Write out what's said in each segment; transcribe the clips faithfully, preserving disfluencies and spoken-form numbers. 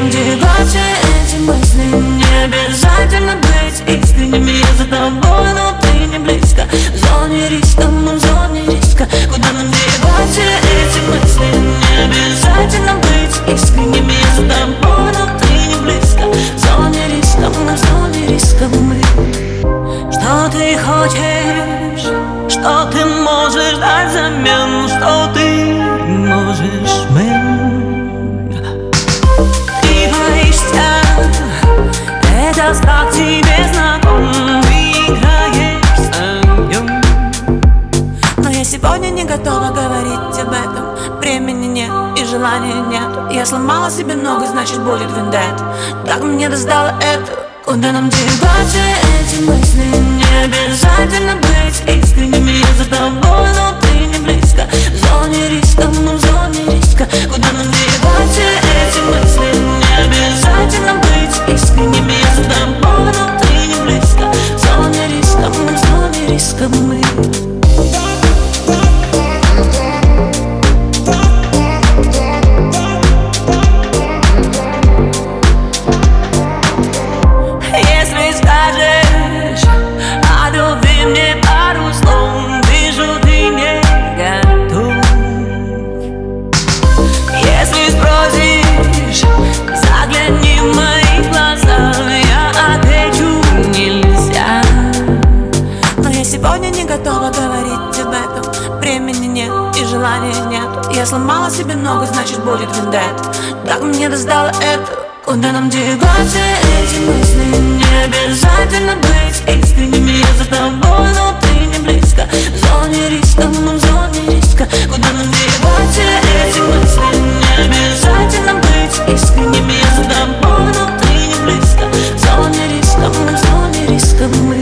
нам деваться эти мысли. Не обязательно быть искренними. Я за тобой, но ты не близко. В зоне риска, мы в зоне риска. Куда нам деваться эти мысли? Не обязательно быть искренними. Я за тобой, но ты не близко. В зоне риска, мы в зоне риска. Мы. Что ты хочешь? Что ты можешь дать взамен? Что ты можешь мне? Ты боишься, это страх тебе знаком. Ты играешь с огнем. Но я сегодня не готова говорить об этом. Времени нет и желания нет. Я сломала себе ногу, значит будет вендетта. Так мне достало это. Куда нам деваться эти мысли? Не обязательно быть искренними. Я за тобой, но ты не близко. В зоне риска, мы в зоне риска. Куда нам деваться эти мысли? Не обязательно быть искренними. Я за тобой, но ты не близко. В зоне риска, мы в зоне риска. Мы. Сегодня не готова говорить об этом. Времени нет и желания нет. Я сломала себе ногу, значит будет вендетта. Так мне достало это. Куда нам деваться эти мысли? Не обязательно быть искренними. Я за тобой, но ты не близко. В зоне риска, мы в зоне риска. Куда нам деваться эти мысли? Не обязательно быть искренними. Я за тобой, но ты не близко. В зоне риска, мы в зоне риска. Мы.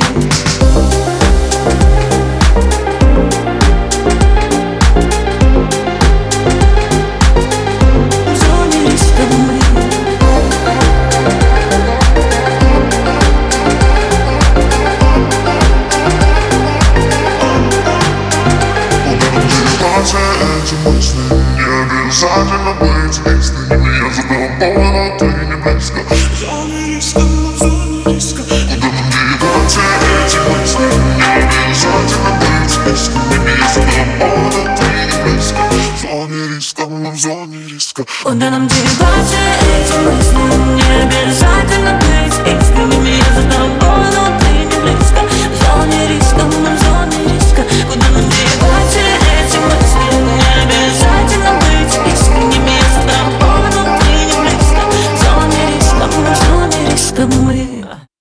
Эти мысли не обязательно быть искренними. Я за тобой, но ты не близко. В зоне риска, мы в зоне риска. Куда нам деваться эти мысли? Не обязательно быть искренними. Я за тобой, но ты не близко. В зоне риска, мы в зоне риска. Куда нам деваться эти мысли? Не обязательно